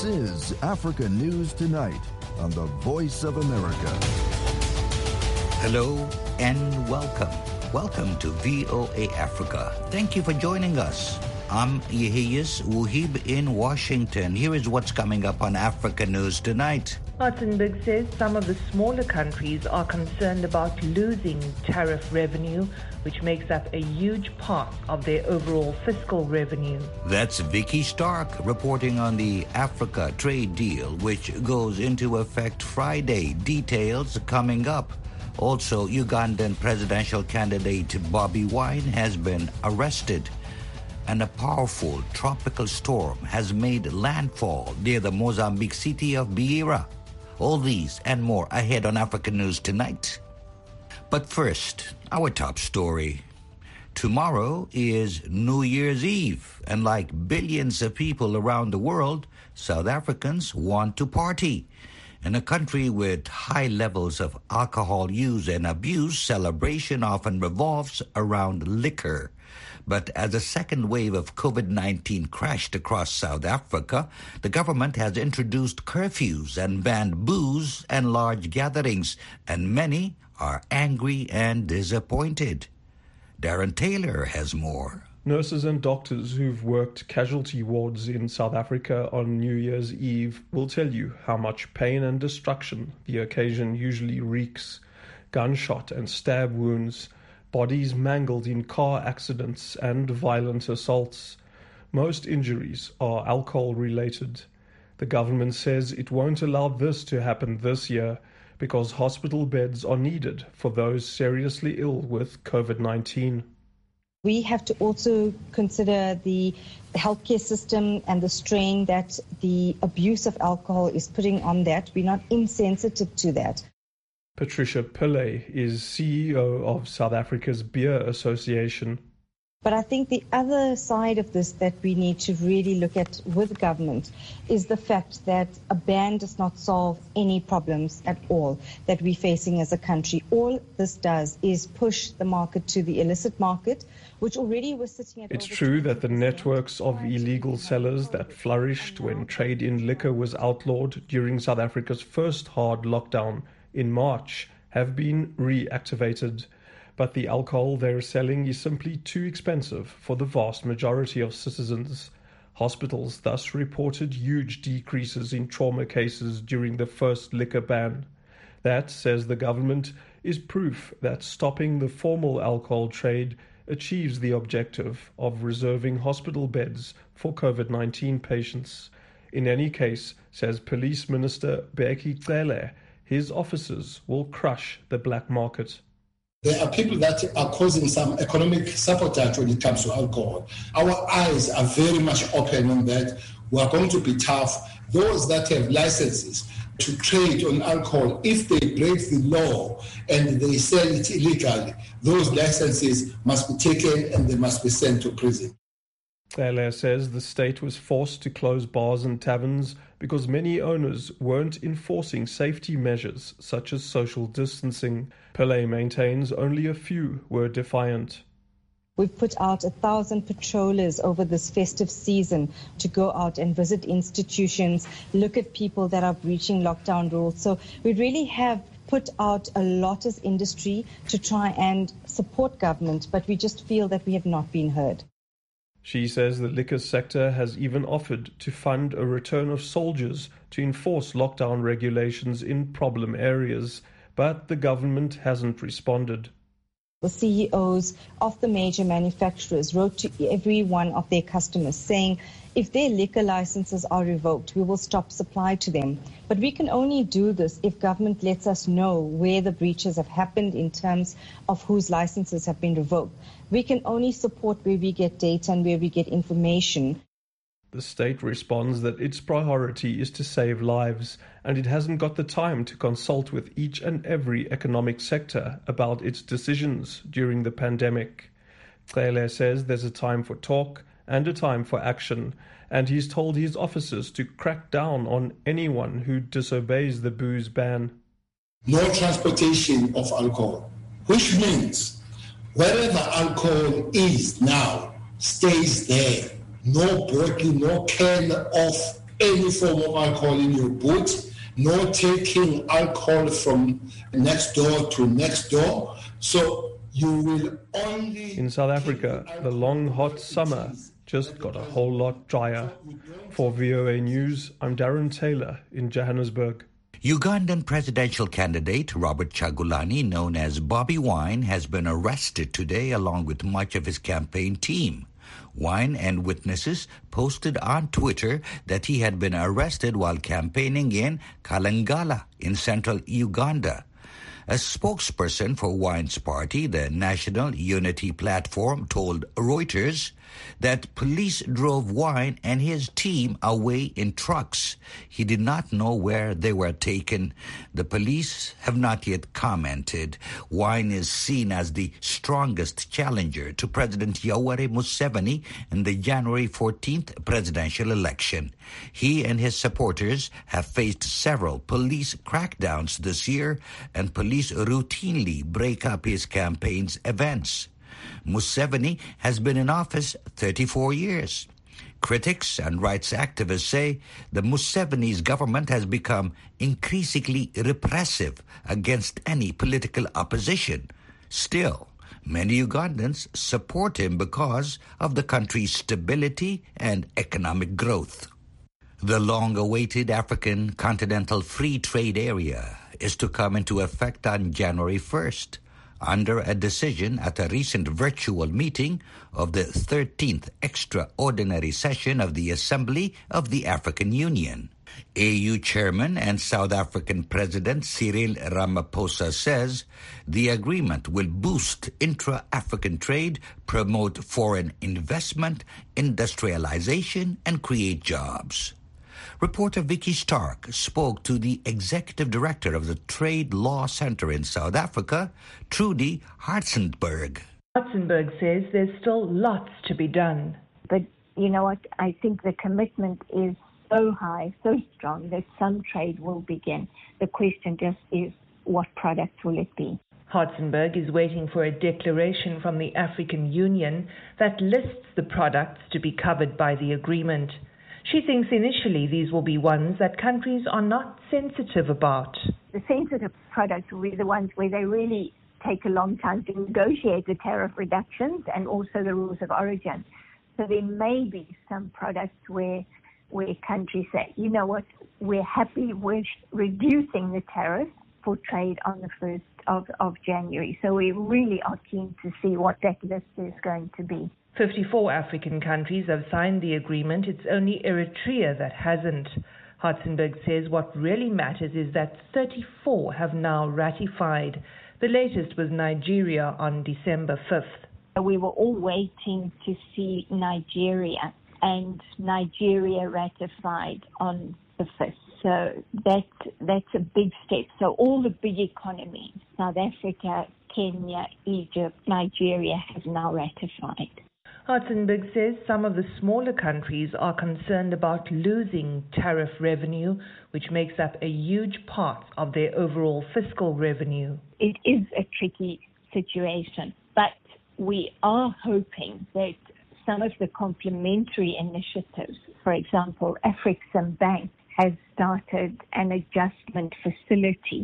This is Africa News Tonight on the Voice of America. Hello and welcome. Welcome to VOA Africa. Thank you for joining us. I'm Yehiyas Wuhib in Washington. Here is what's coming up on Africa News Tonight. Hartenberg says some of the smaller countries are concerned about losing tariff revenue, which makes up a huge part of their overall fiscal revenue. That's Vicky Stark reporting on the Africa trade deal, which goes into effect Friday. Details coming up. Also, Ugandan presidential candidate Bobi Wine has been arrested. And a powerful tropical storm has made landfall near the Mozambique city of Beira. All these and more ahead on African News Tonight. But first, our top story. Tomorrow is New Year's Eve, and like billions of people around the world, South Africans want to party. In a country with high levels of alcohol use and abuse, celebration often revolves around liquor. But as a second wave of COVID-19 crashed across South Africa, the government has introduced curfews and banned booze and large gatherings, and many are angry and disappointed. Darren Taylor has more. Nurses and doctors who've worked casualty wards in South Africa on New Year's Eve will tell you how much pain and destruction the occasion usually wreaks. Gunshot and stab wounds, bodies mangled in car accidents and violent assaults. Most injuries are alcohol-related. The government says it won't allow this to happen this year because hospital beds are needed for those seriously ill with COVID-19. We have to also consider the healthcare system and the strain that the abuse of alcohol is putting on that. We're not insensitive to that. Patricia Pillay is CEO of South Africa's Beer Association. But I think the other side of this that we need to really look at with government is the fact that a ban does not solve any problems at all that we're facing as a country. All this does is push the market to the illicit market, which already was sitting at... It's true that the networks of illegal sellers that flourished when trade in liquor was outlawed during South Africa's first hard lockdown in March have been reactivated. But the alcohol they're selling is simply too expensive for the vast majority of citizens. Hospitals thus reported huge decreases in trauma cases during the first liquor ban. That, says the government, is proof that stopping the formal alcohol trade achieves the objective of reserving hospital beds for COVID-19 patients. In any case, says Police Minister Bheki Cele, his officers will crush the black market. There are people that are causing some economic sabotage when it comes to alcohol. Our eyes are very much open on that. We are going to be tough. Those that have licenses to trade on alcohol, if they break the law and they sell it illegally, those licenses must be taken and they must be sent to prison. Cele says the state was forced to close bars and taverns because many owners weren't enforcing safety measures such as social distancing. Pillay maintains only a few were defiant. We've put out 1,000 patrollers over this festive season to go out and visit institutions, look at people that are breaching lockdown rules. So we really have put out a lot as industry to try and support government, but we just feel that we have not been heard. She says the liquor sector has even offered to fund a return of soldiers to enforce lockdown regulations in problem areas, but the government hasn't responded. The CEOs of the major manufacturers wrote to every one of their customers saying, if their liquor licenses are revoked, we will stop supply to them. But we can only do this if government lets us know where the breaches have happened in terms of whose licenses have been revoked. We can only support where we get data and where we get information. The state responds that its priority is to save lives, and it hasn't got the time to consult with each and every economic sector about its decisions during the pandemic. Cele says there's a time for talk and a time for action, and he's told his officers to crack down on anyone who disobeys the booze ban. No transportation of alcohol, which means wherever alcohol is now stays there. No bottle, no can of any form of alcohol in your boot, no taking alcohol from next door to next door. So you will only... In South Africa, the long hot summer just got a whole lot drier. For VOA News, I'm Darren Taylor in Johannesburg. Ugandan presidential candidate Robert Kyagulanyi, known as Bobi Wine, has been arrested today along with much of his campaign team. Wine and witnesses posted on Twitter that he had been arrested while campaigning in Kalangala in central Uganda. A spokesperson for Wine's party, the National Unity Platform, told Reuters that police drove Wine and his team away in trucks. He did not know where they were taken. The police have not yet commented. Wine is seen as the strongest challenger to President Yoweri Museveni in the January 14th presidential election. He and his supporters have faced several police crackdowns this year, and police routinely break up his campaign's events. Museveni has been in office 34 years. Critics and rights activists say the Museveni's government has become increasingly repressive against any political opposition. Still, many Ugandans support him because of the country's stability and economic growth. The long-awaited African Continental Free Trade Area is to come into effect on January 1st. Under a decision at a recent virtual meeting of the 13th extraordinary session of the Assembly of the African Union. AU Chairman and South African President Cyril Ramaphosa says the agreement will boost intra-African trade, promote foreign investment, industrialization, and create jobs. Reporter Vicky Stark spoke to the executive director of the Trade Law Center in South Africa, Trudy Hartzenberg. Hartzenberg says there's still lots to be done. But you know what? I think the commitment is so high, so strong that some trade will begin. The question just is, what products will it be? Hartzenberg is waiting for a declaration from the African Union that lists the products to be covered by the agreement. She thinks initially these will be ones that countries are not sensitive about. The sensitive products will be the ones where they really take a long time to negotiate the tariff reductions and also the rules of origin. So there may be some products where countries say, you know what, we're happy with reducing the tariff for trade on the 1st of January. So we really are keen to see what that list is going to be. 54 African countries have signed the agreement. It's only Eritrea that hasn't. Hartzenberg says what really matters is that 34 have now ratified. The latest was Nigeria on December 5th. We were all waiting to see Nigeria, and Nigeria ratified on the 5th. So that's a big step. So all the big economies, South Africa, Kenya, Egypt, Nigeria, have now ratified. Hartzenberg says some of the smaller countries are concerned about losing tariff revenue, which makes up a huge part of their overall fiscal revenue. It is a tricky situation, but we are hoping that some of the complementary initiatives, for example, Afreximbank has started an adjustment facility,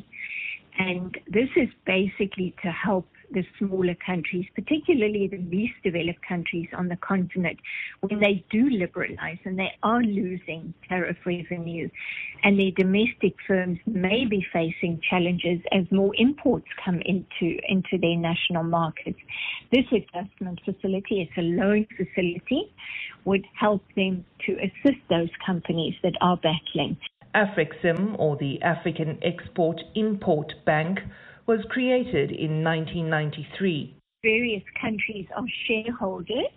and this is basically to help the smaller countries, particularly the least developed countries on the continent, when they do liberalize and they are losing tariff revenue, and their domestic firms may be facing challenges as more imports come into their national markets. This adjustment facility, it's a loan facility, would help them to assist those companies that are battling. Afrexim, or the African Export-Import Bank, was created in 1993. Various countries are shareholders.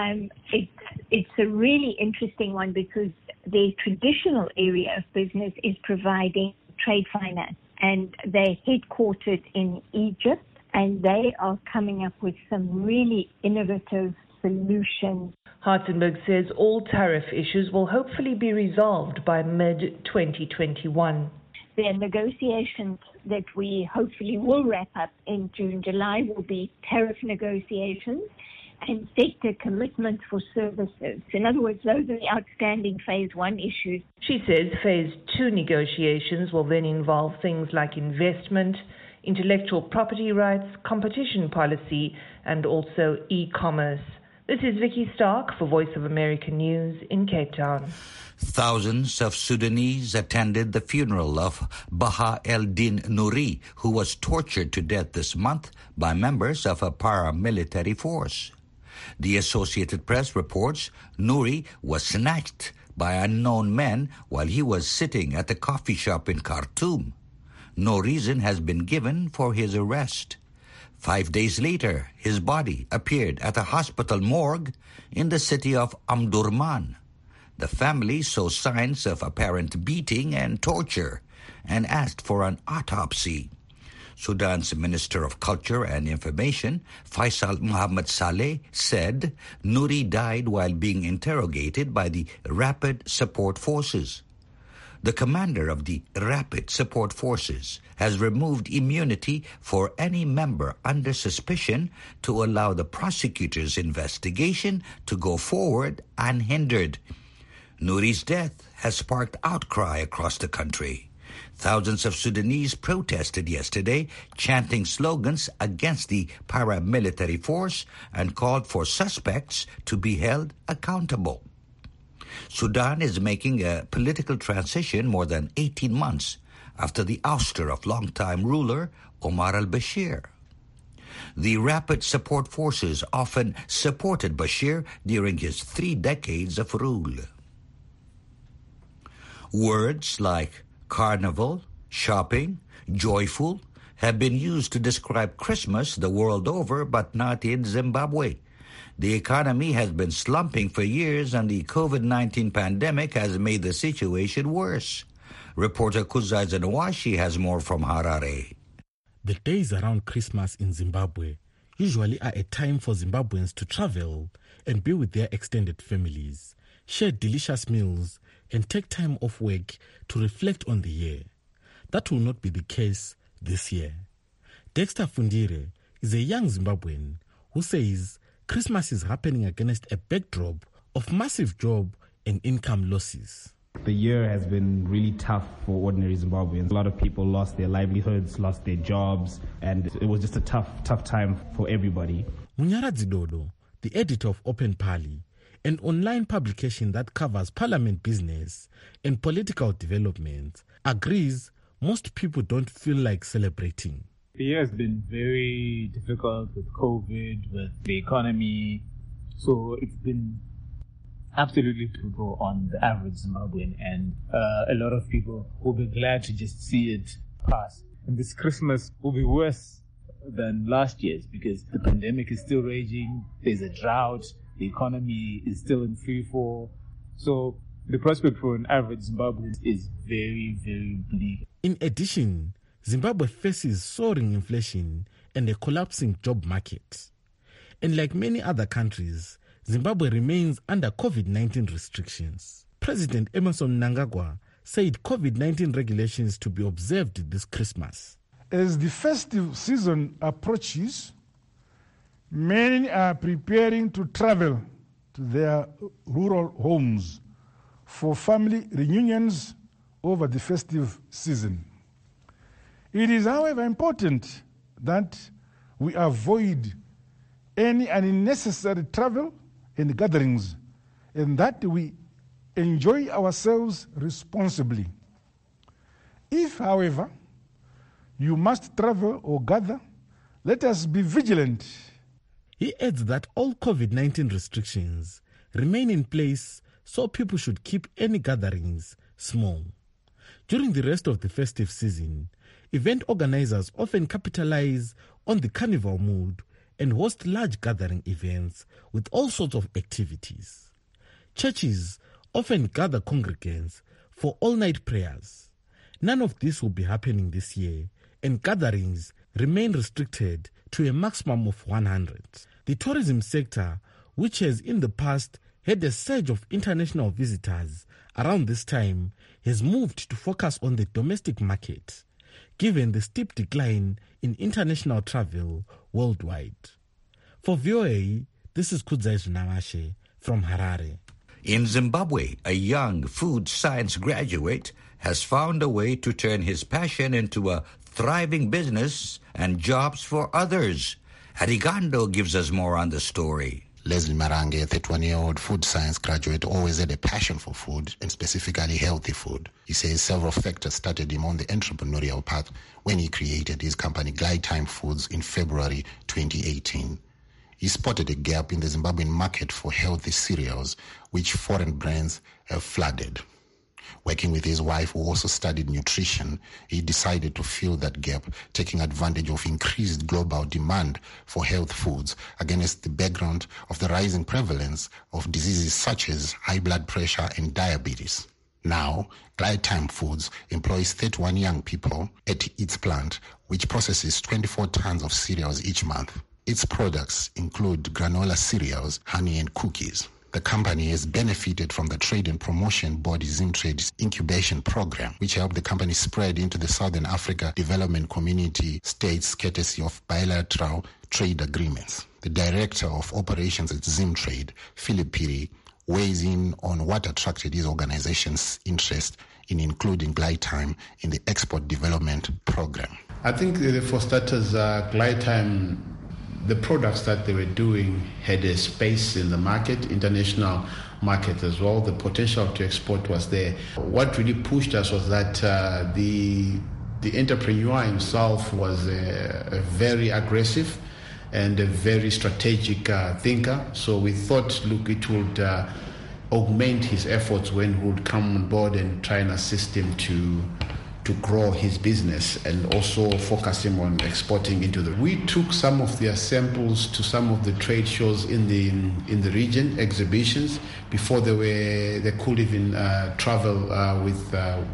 It's a really interesting one because their traditional area of business is providing trade finance, and they're headquartered in Egypt, and they are coming up with some really innovative solutions. Hartzenberg says all tariff issues will hopefully be resolved by mid-2021. The negotiations that we hopefully will wrap up in June, July will be tariff negotiations, and sector commitments for services. In other words, those are the outstanding Phase 1 issues. She says Phase 2 negotiations will then involve things like investment, intellectual property rights, competition policy, and also e-commerce. This is Vicky Stark for Voice of America News in Cape Town. Thousands of Sudanese attended the funeral of Baha el-Din Nouri, who was tortured to death this month by members of a paramilitary force. The Associated Press reports Nouri was snatched by unknown men while he was sitting at a coffee shop in Khartoum. No reason has been given for his arrest. 5 days later, his body appeared at a hospital morgue in the city of Omdurman. The family saw signs of apparent beating and torture and asked for an autopsy. Sudan's Minister of Culture and Information, Faisal Mohammed Saleh, said Nouri died while being interrogated by the Rapid Support Forces. The commander of the Rapid Support Forces has removed immunity for any member under suspicion to allow the prosecutor's investigation to go forward unhindered. Nouri's death has sparked outcry across the country. Thousands of Sudanese protested yesterday, chanting slogans against the paramilitary force and called for suspects to be held accountable. Sudan is making a political transition more than 18 months after the ouster of longtime ruler Omar al-Bashir. The Rapid Support Forces often supported Bashir during his 3 decades of rule. Words like carnival, shopping, joyful have been used to describe Christmas the world over, but not in Zimbabwe. The economy has been slumping for years, and the COVID-19 pandemic has made the situation worse. Reporter Kuzai Zenawashi has more from Harare. The days around Christmas in Zimbabwe usually are a time for Zimbabweans to travel and be with their extended families, share delicious meals, and take time off work to reflect on the year. That will not be the case this year. Dexter Fundire is a young Zimbabwean who says Christmas is happening against a backdrop of massive job and income losses. The year has been really tough for ordinary Zimbabweans. A lot of people lost their livelihoods, lost their jobs, and it was just a tough time for everybody. Munyara Zidodo, the editor of Open Parley, an online publication that covers parliament business and political development, agrees most people don't feel like celebrating. The year has been very difficult with COVID, with the economy, so it's been absolutely difficult on the average Zimbabwean, and a lot of people will be glad to just see it pass. And this Christmas will be worse than last year's because the pandemic is still raging, there's a drought, the economy is still in free fall. So the prospect for an average Zimbabwean is very, very bleak. In addition, Zimbabwe faces soaring inflation and a collapsing job market. And like many other countries, Zimbabwe remains under COVID-19 restrictions. President Emmerson Mnangagwa said COVID-19 regulations to be observed this Christmas. As the festive season approaches, many are preparing to travel to their rural homes for family reunions over the festive season. It is, however, important that we avoid any unnecessary travel and gatherings, and that we enjoy ourselves responsibly. If, however, you must travel or gather, let us be vigilant. He adds that all COVID-19 restrictions remain in place, so people should keep any gatherings small. During the rest of the festive season, event organizers often capitalize on the carnival mood and host large gathering events with all sorts of activities. Churches often gather congregants for all-night prayers. None of this will be happening this year, and gatherings remain restricted to a maximum of 100. The tourism sector, which has in the past had a surge of international visitors around this time, has moved to focus on the domestic market, given the steep decline in international travel worldwide. For VOA, This is Kudzai Namashe from Harare. In Zimbabwe, a young food science graduate has found a way to turn his passion into a thriving business and jobs for others. Harigando gives us more on the story. Leslie Marange, a 31-year-old food science graduate, always had a passion for food, and specifically healthy food. He says several factors started him on the entrepreneurial path when he created his company Glytime Foods in February 2018. He spotted a gap in the Zimbabwean market for healthy cereals, which foreign brands have flooded. Working with his wife, who also studied nutrition, he decided to fill that gap, taking advantage of increased global demand for health foods against the background of the rising prevalence of diseases such as high blood pressure and diabetes. Now, Glytime Foods employs 31 young people at its plant, which processes 24 tons of cereals each month. Its products include granola cereals, honey, and cookies. The company has benefited from the trade and promotion body Zimtrade's incubation program, which helped the company spread into the Southern Africa Development Community states courtesy of bilateral trade agreements. The director of operations at Zimtrade, Philip Piri, weighs in on what attracted his organization's interest in including Glytime in the export development program. I think for starters, Glytime, the products that they were doing had a space in the market, international market as well. The potential to export was there. What really pushed us was that the entrepreneur himself was a very aggressive and a very strategic thinker. So we thought, look, it would augment his efforts when he would come on board and try and assist him to grow his business and also focus him on exporting into the. We took some of their samples to some of the trade shows in the region, exhibitions, before they could even travel with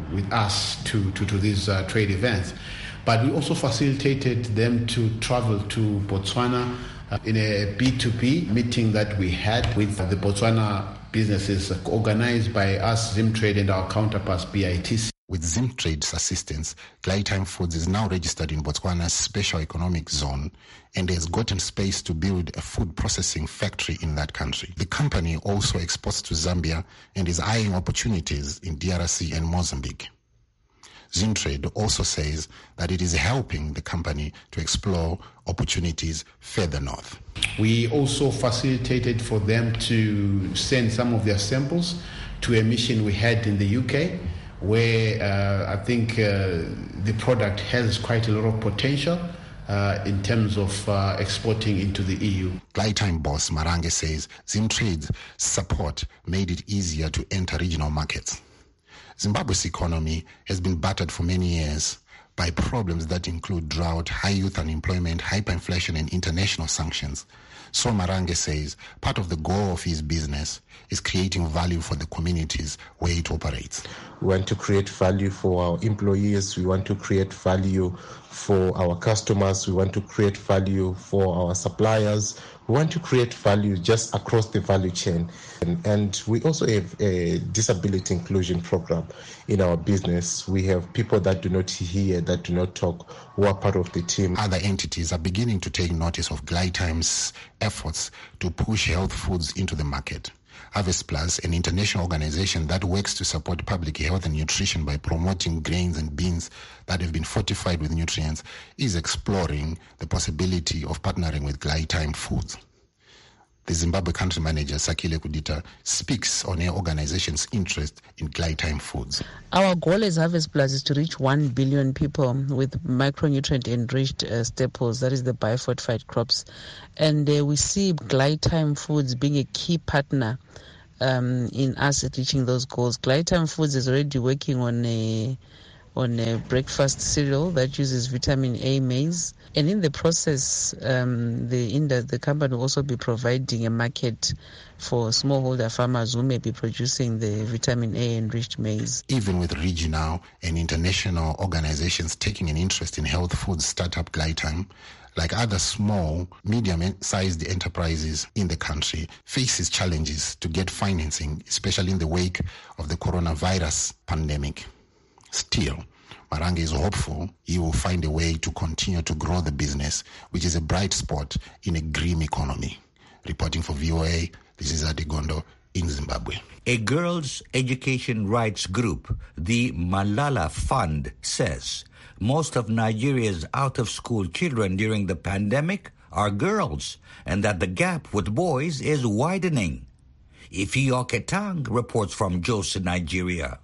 us to these trade events. But we also facilitated them to travel to Botswana in a B2B meeting that we had with the Botswana businesses organized by us, Zimtrade, and our counterparts, BITC. With Zimtrade's assistance, Glytime Foods is now registered in Botswana's Special Economic Zone and has gotten space to build a food processing factory in that country. The company also exports to Zambia and is eyeing opportunities in DRC and Mozambique. Zimtrade also says that it is helping the company to explore opportunities further north. We also facilitated for them to send some of their samples to a mission we had in the UK, where I think the product has quite a lot of potential in terms of exporting into the EU. Glytime boss Marange says Zimtrade's support made it easier to enter regional markets. Zimbabwe's economy has been battered for many years by problems that include drought, high youth unemployment, hyperinflation, and international sanctions. So Marange says part of the goal of his business is creating value for the communities where it operates. We want to create value for our employees. We want to create value for our customers. We want to create value for our suppliers. We want to create value just across the value chain. And we also have a disability inclusion program in our business. We have people that do not hear, that do not talk, who are part of the team. Other entities are beginning to take notice of Glytime's efforts to push health foods into the market. Harvest Plus, an international organization that works to support public health and nutrition by promoting grains and beans that have been fortified with nutrients, is exploring the possibility of partnering with Glytime Foods. The Zimbabwe country manager, Sakile Kudita, speaks on her organization's interest in Glytime Foods. Our goal as Harvest Plus is to reach 1 billion people with micronutrient-enriched staples, that is the biofortified crops. And we see Glytime Foods being a key partner in us reaching those goals. Glytime Foods is already working on a breakfast cereal that uses vitamin A maize. And in the process, the company will also be providing a market for smallholder farmers who may be producing the vitamin A enriched maize. Even with regional and international organizations taking an interest in health food startup Glytime, like other small, medium-sized enterprises in the country, faces challenges to get financing, especially in the wake of the coronavirus pandemic. Still, Marange is hopeful he will find a way to continue to grow the business, which is a bright spot in a grim economy. Reporting for VOA, this is Adigondo in Zimbabwe. A girls' education rights group, the Malala Fund, says most of Nigeria's out-of-school children during the pandemic are girls, and that the gap with boys is widening. Ifeanyi Ketang reports from Jos, Nigeria.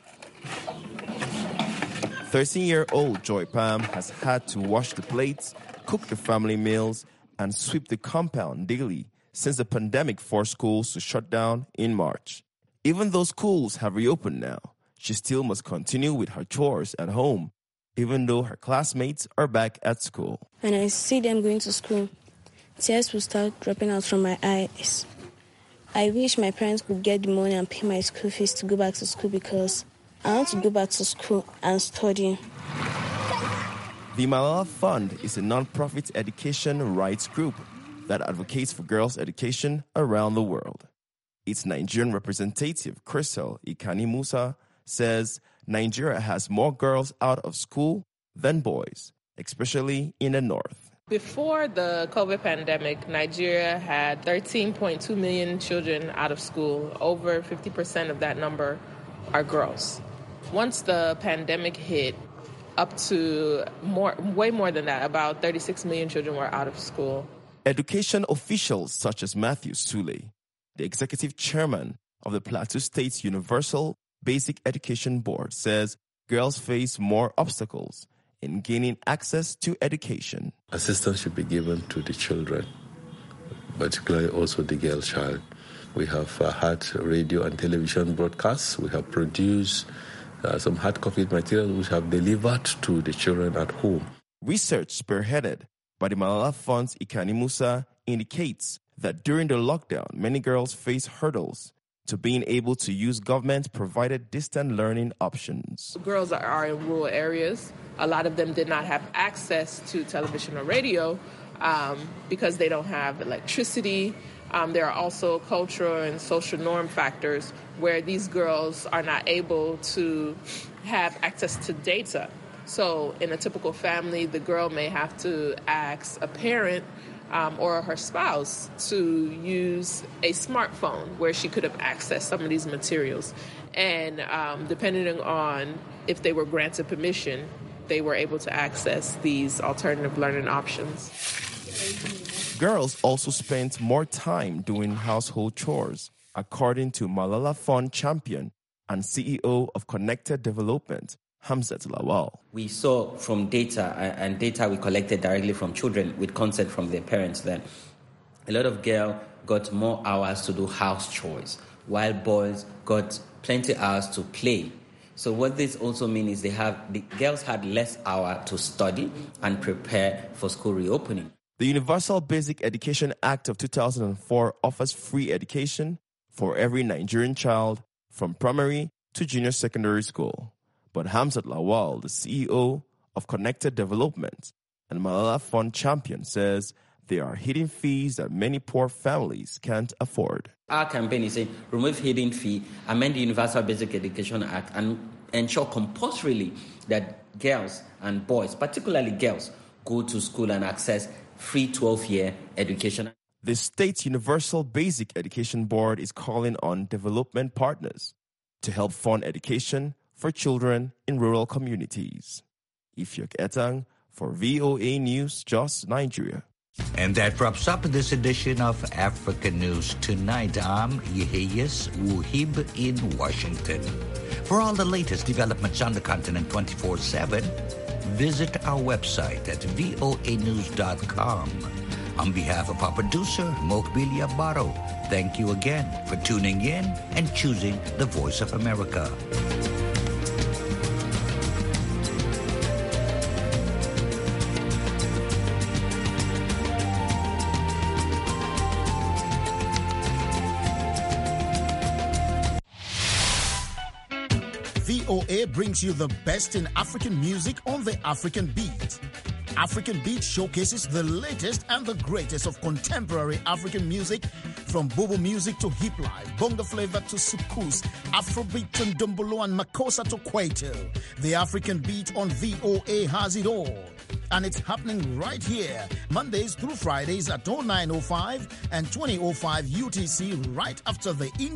13-year-old Joy Pam has had to wash the plates, cook the family meals, and sweep the compound daily since the pandemic forced schools to shut down in March. Even though schools have reopened now, she still must continue with her chores at home, even though her classmates are back at school. When I see them going to school, tears will start dropping out from my eyes. I wish my parents could get the money and pay my school fees to go back to school because I want to go back to school and study. The Malala Fund is a non-profit education rights group that advocates for girls' education around the world. Its Nigerian representative, Crystal Ikani Musa, says Nigeria has more girls out of school than boys, especially in the north. Before the COVID pandemic, Nigeria had 13.2 million children out of school. Over 50% of that number are girls. Once the pandemic hit, up to way more than that, about 36 million children were out of school. Education officials such as Matthew Sule, the executive chairman of the Plateau State's Universal Basic Education Board, says girls face more obstacles in gaining access to education. Assistance should be given to the children, particularly also the girl child. We have had radio and television broadcasts. We have produced some hard copy materials which have delivered to the children at home. Research spearheaded by the Malala Fund's Ikani Musa indicates that during the lockdown, many girls face hurdles to being able to use government-provided distant learning options. Girls are in rural areas. A lot of them did not have access to television or radio because they don't have electricity. There are also cultural and social norm factors where these girls are not able to have access to data. So in a typical family, the girl may have to ask a parent or her spouse to use a smartphone where she could have accessed some of these materials. And depending on if they were granted permission, they were able to access these alternative learning options. Girls also spent more time doing household chores, according to Malala Fund champion and CEO of Connected Development, Hamzat Lawal. We saw from data, and data we collected directly from children with consent from their parents, that a lot of girls got more hours to do house chores, while boys got plenty hours to play. So what this also means is the girls had less hours to study and prepare for school reopening. The Universal Basic Education Act of 2004 offers free education for every Nigerian child from primary to junior secondary school. But Hamzat Lawal, the CEO of Connected Development and Malala Fund champion, says there are hidden fees that many poor families can't afford. Our campaign is saying remove hidden fee, amend the Universal Basic Education Act, and ensure compulsorily that girls and boys, particularly girls, go to school and access free 12-year education. The State Universal Basic Education Board is calling on development partners to help fund education for children in rural communities. Ifeanyi Ketang for VOA News, Jos, Nigeria. And that wraps up this edition of Africa News Tonight. I'm Yeheyes Wuhib in Washington. For all the latest developments on the continent 24/7, visit our website at voanews.com. On behalf of our producer, Mokbilia Baro, thank you again for tuning in and choosing the Voice of America. VOA brings you the best in African music on the African Beat. African Beat showcases the latest and the greatest of contemporary African music, from Bobo music to hip life, bongo flavor to soukous, Afrobeat to Ndombolo and Makossa to Kwaito. The African Beat on VOA has it all. and it's happening right here, Mondays through Fridays at 09:05 and 20:05 UTC, right after the